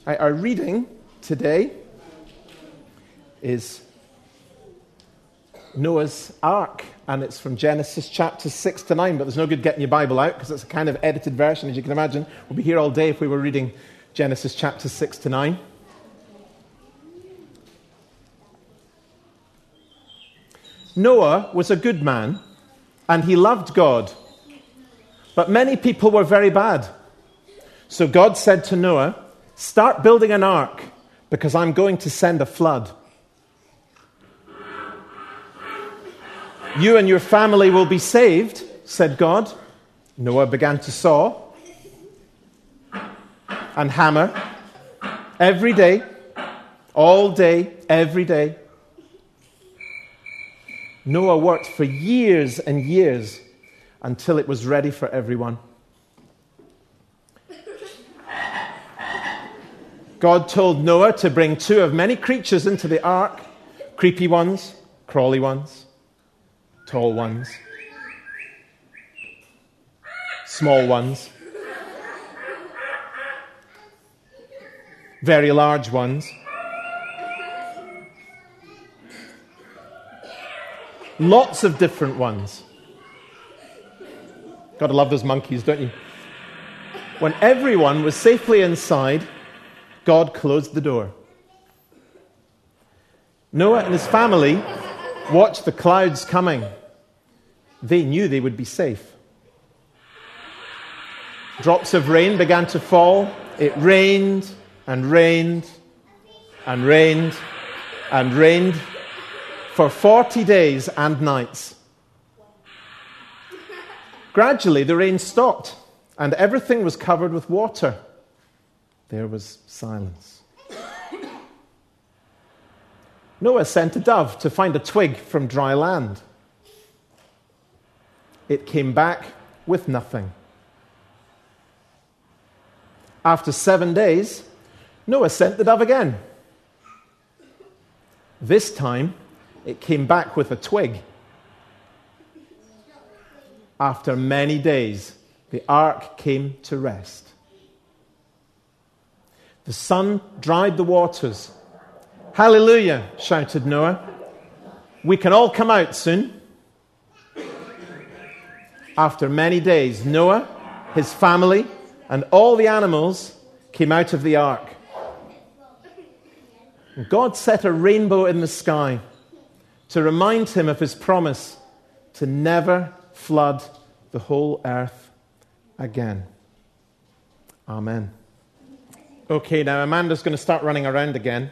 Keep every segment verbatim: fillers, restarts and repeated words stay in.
Our reading today is Noah's Ark, and it's from Genesis chapter six to nine, but there's no good getting your Bible out because it's a kind of edited version, as you can imagine. We'll be here all day if we were reading Genesis chapter six to nine. Noah was a good man, and he loved God, but many people were very bad. So God said to Noah, "Start building an ark, because I'm going to send a flood. You and your family will be saved," said God. Noah began to saw and hammer every day, all day, every day. Noah worked for years and years until it was ready for everyone. God told Noah to bring two of many creatures into the ark, creepy ones, crawly ones, tall ones, small ones, very large ones, lots of different ones. Gotta love those monkeys, don't you? When everyone was safely inside, God closed the door. Noah and his family watched the clouds coming. They knew they would be safe. Drops of rain began to fall. It rained and rained and rained and rained for forty days and nights. Gradually, the rain stopped, and everything was covered with water. There was silence. Noah sent a dove to find a twig from dry land. It came back with nothing. After seven days, Noah sent the dove again. This time, it came back with a twig. After many days, the ark came to rest. The sun dried the waters. "Hallelujah," shouted Noah. "We can all come out soon." After many days, Noah, his family, and all the animals came out of the ark. God set a rainbow in the sky to remind him of his promise to never flood the whole earth again. Amen. Okay, now Amanda's going to start running around again.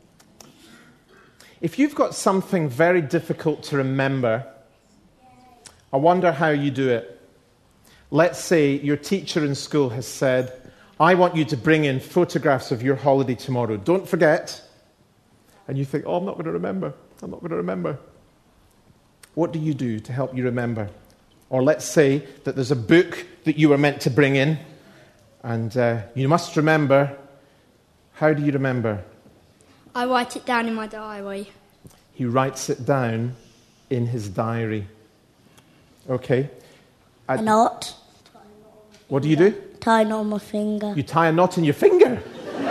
If you've got something very difficult to remember, I wonder how you do it. Let's say your teacher in school has said, "I want you to bring in photographs of your holiday tomorrow. Don't forget." And you think, "Oh, I'm not going to remember. I'm not going to remember." What do you do to help you remember? Or let's say that there's a book that you were meant to bring in, and uh, you must remember. How do you remember? I write it down in my diary. He writes it down in his diary. Okay. I, a knot. What do you do? Tie a knot on my finger. You tie a knot in your finger?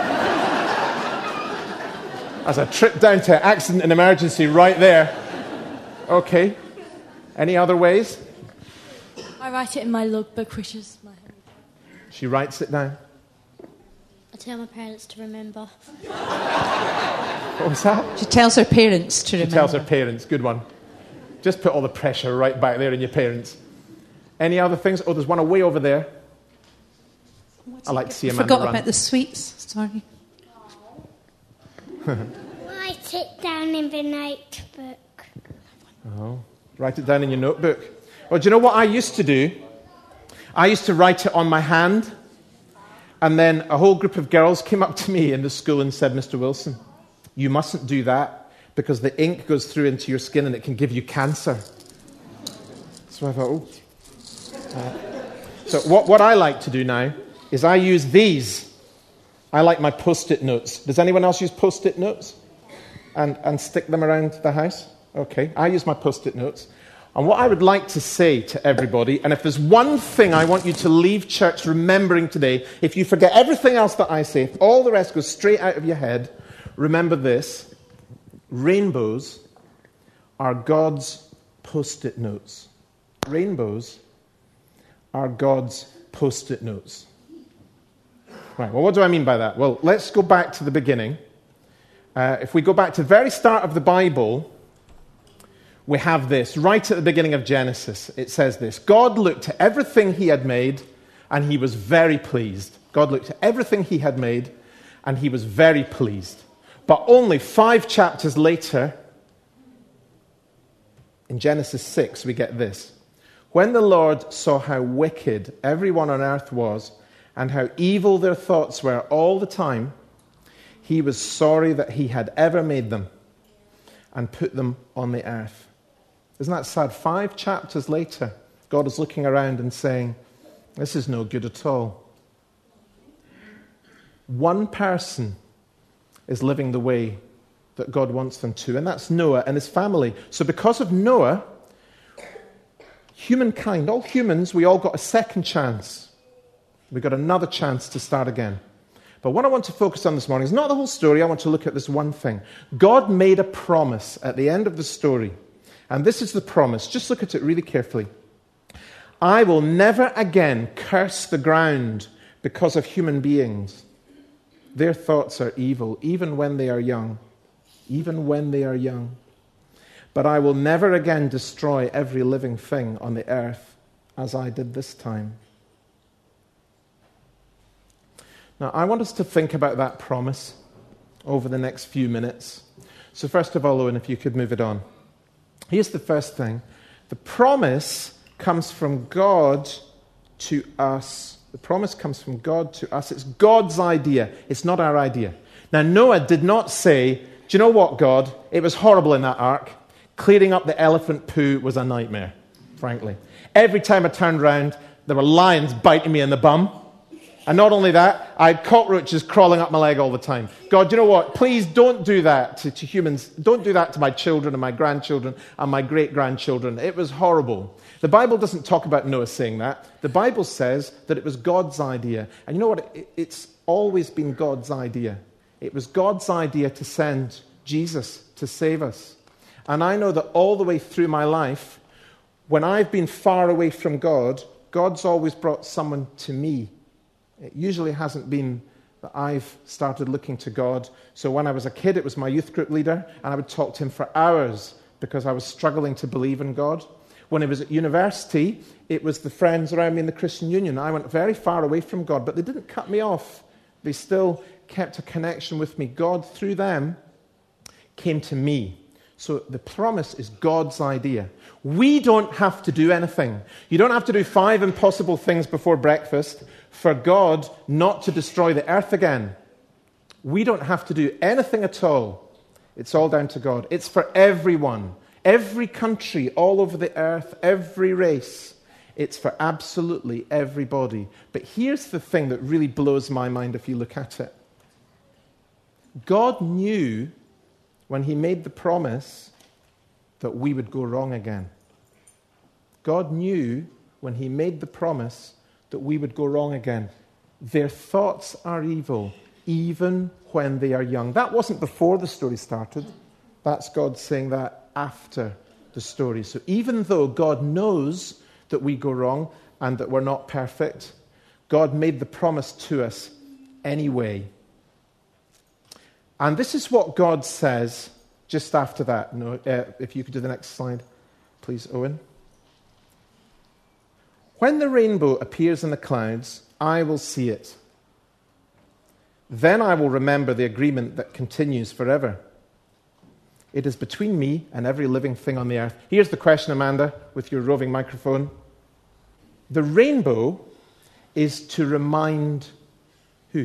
As a trip down to accident and emergency right there. Okay. Any other ways? I write it in my logbook, which is my... She writes it down. I tell my parents to remember. What was that? She tells her parents to she remember. She tells her parents. Good one. Just put all the pressure right back there in your parents. Any other things? Oh, there's one away over there. What's I like to see Amanda forgot run. about the sweets. Sorry. Write it down in the notebook. Oh, write it down in your notebook. Well, do you know what I used to do? I used to write it on my hand, and then a whole group of girls came up to me in the school and said, "Mister Wilson, you mustn't do that because the ink goes through into your skin and it can give you cancer." So I thought, oh. Uh, so what, what I like to do now is I use these. I like my Post-it notes. Does anyone else use Post-it notes? And, and stick them around the house? Okay, I use my Post-it notes. And what I would like to say to everybody, and if there's one thing I want you to leave church remembering today, if you forget everything else that I say, if all the rest goes straight out of your head, remember this: rainbows are God's post-it notes. Rainbows are God's post-it notes. Right, well, what do I mean by that? Well, let's go back to the beginning. Uh, if we go back to the very start of the Bible, we have this. Right at the beginning of Genesis, it says this: God looked at everything he had made, and he was very pleased. God looked at everything he had made, and he was very pleased. But only five chapters later, in Genesis six, we get this. When the Lord saw how wicked everyone on earth was, and how evil their thoughts were all the time, he was sorry that he had ever made them and put them on the earth. Isn't that sad? Five chapters later, God is looking around and saying, this is no good at all. One person is living the way that God wants them to, and that's Noah and his family. So because of Noah, humankind, all humans, we all got a second chance. We got another chance to start again. But what I want to focus on this morning is not the whole story. I want to look at this one thing. God made a promise at the end of the story. And this is the promise. Just look at it really carefully. I will never again curse the ground because of human beings. Their thoughts are evil, even when they are young. Even when they are young. But I will never again destroy every living thing on the earth as I did this time. Now, I want us to think about that promise over the next few minutes. So first of all, Owen, if you could move it on. Here's the first thing. The promise comes from God to us. The promise comes from God to us. It's God's idea. It's not our idea. Now, Noah did not say, do you know what, God? It was horrible in that ark. Clearing up the elephant poo was a nightmare, frankly. Every time I turned around, there were lions biting me in the bum. And not only that, I had cockroaches crawling up my leg all the time. God, you know what? Please don't do that to, to humans. Don't do that to my children and my grandchildren and my great-grandchildren. It was horrible. The Bible doesn't talk about Noah saying that. The Bible says that it was God's idea. And you know what? It, it's always been God's idea. It was God's idea to send Jesus to save us. And I know that all the way through my life, when I've been far away from God, God's always brought someone to me. It usually hasn't been that I've started looking to God. So when I was a kid, it was my youth group leader, and I would talk to him for hours because I was struggling to believe in God. When I was at university, it was the friends around me in the Christian Union. I went very far away from God, but they didn't cut me off. They still kept a connection with me. God, through them, came to me. So the promise is God's idea. We don't have to do anything. You don't have to do five impossible things before breakfast for God not to destroy the earth again. We don't have to do anything at all. It's all down to God. It's for everyone, every country, all over the earth, every race. It's for absolutely everybody. But here's the thing that really blows my mind if you look at it. God knew when he made the promise that we would go wrong again. God knew when he made the promise that we would go wrong again. Their thoughts are evil, even when they are young. That wasn't before the story started. That's God saying that after the story. So even though God knows that we go wrong and that we're not perfect, God made the promise to us anyway. And this is what God says just after that. No, uh, if you could do the next slide, please, Owen. When the rainbow appears in the clouds, I will see it. Then I will remember the agreement that continues forever. It is between me and every living thing on the earth. Here's the question, Amanda, with your roving microphone. The rainbow is to remind who?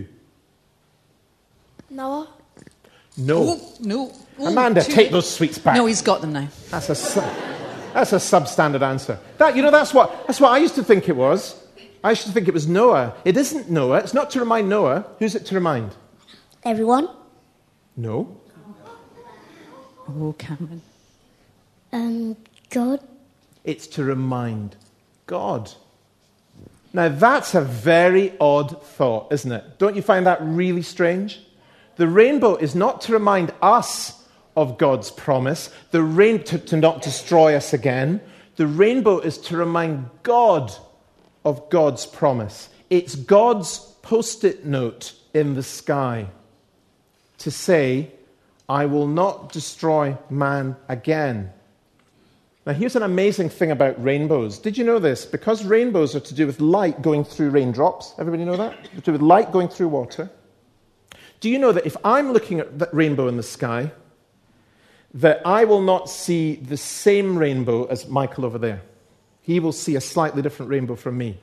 Noah? No. Oh, no. Oh, Amanda, too take late. those sweets back. No, he's got them now. That's a su- that's a substandard answer. That you know, that's what that's what I used to think it was. I used to think it was Noah. It isn't Noah. It's not to remind Noah. Who's it to remind? Everyone? No. Oh, Cameron. Um, God? It's to remind God. Now, that's a very odd thought, isn't it? Don't you find that really strange? The rainbow is not to remind us of God's promise, the rain to, to not destroy us again. The rainbow is to remind God of God's promise. It's God's post-it note in the sky to say, I will not destroy man again. Now, here's an amazing thing about rainbows. Did you know this? Because rainbows are to do with light going through raindrops. Everybody know that? They're to do with light going through water. Do you know that if I'm looking at that rainbow in the sky, that I will not see the same rainbow as Michael over there? He will see a slightly different rainbow from me.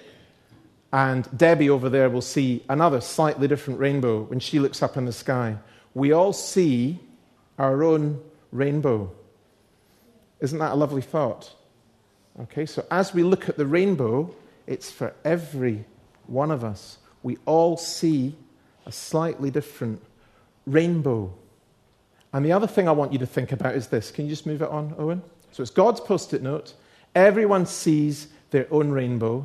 And Debbie over there will see another slightly different rainbow when she looks up in the sky. We all see our own rainbow. Isn't that a lovely thought? Okay, so as we look at the rainbow, it's for every one of us. We all see a slightly different rainbow. And the other thing I want you to think about is this. Can you just move it on, Owen? So it's God's post-it note. Everyone sees their own rainbow.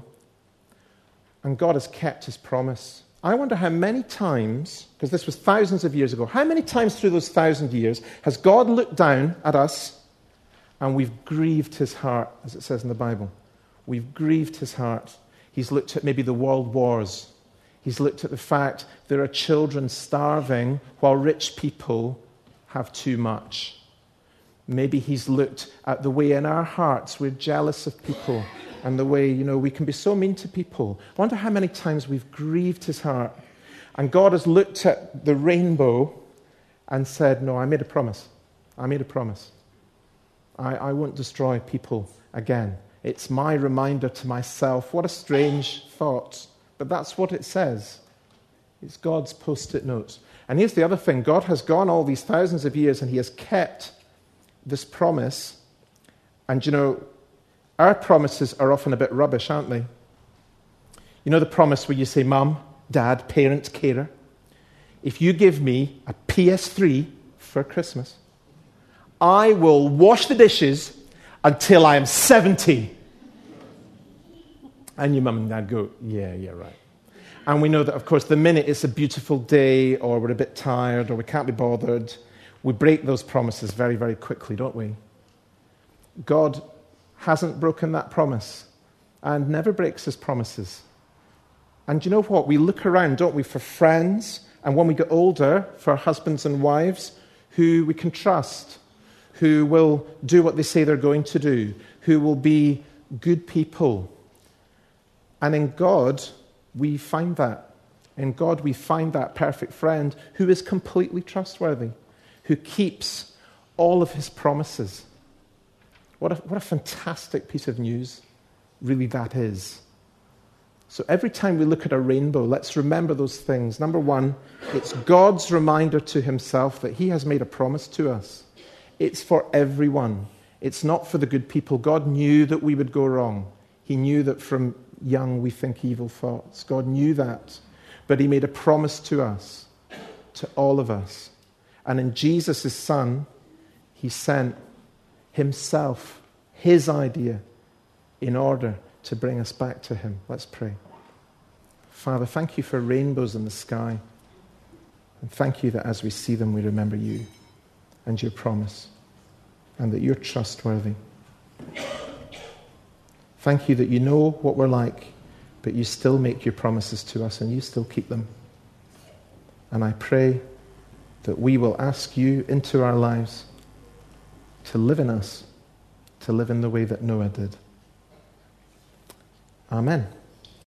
And God has kept his promise. I wonder how many times, because this was thousands of years ago, how many times through those thousand years has God looked down at us and we've grieved his heart, as it says in the Bible. We've grieved his heart. He's looked at maybe the world wars. He's looked at the fact there are children starving while rich people have too much. Maybe he's looked at the way in our hearts we're jealous of people and the way, you know, we can be so mean to people. I wonder how many times we've grieved his heart. And God has looked at the rainbow and said, no, I made a promise. I made a promise. I, I won't destroy people again. It's my reminder to myself. What a strange thought. But that's what it says. It's God's post-it note. And here's the other thing. God has gone all these thousands of years and he has kept this promise. And you know, our promises are often a bit rubbish, aren't they? You know the promise where you say, Mum, Dad, parent, carer, if you give me a P S three for Christmas, I will wash the dishes until I am seventy. And your mum and dad go, yeah, yeah, right. And we know that, of course, the minute it's a beautiful day or we're a bit tired or we can't be bothered, we break those promises very, very quickly, don't we? God hasn't broken that promise and never breaks his promises. And you know what? We look around, don't we, for friends, and when we get older, for husbands and wives who we can trust, who will do what they say they're going to do, who will be good people. And in God, we find that. In God, we find that perfect friend who is completely trustworthy, who keeps all of his promises. What a, what a fantastic piece of news, really, that is. So every time we look at a rainbow, let's remember those things. Number one, it's God's reminder to himself that he has made a promise to us. It's for everyone. It's not for the good people. God knew that we would go wrong. He knew that from young we think evil thoughts. God knew that. But he made a promise to us, to all of us. And in Jesus, his son, he sent himself, his idea, in order to bring us back to him. Let's pray. Father, thank you for rainbows in the sky. And thank you that as we see them, we remember you and your promise, and that you're trustworthy. Thank you that you know what we're like, but you still make your promises to us and you still keep them. And I pray that we will ask you into our lives to live in us, to live in the way that Noah did. Amen.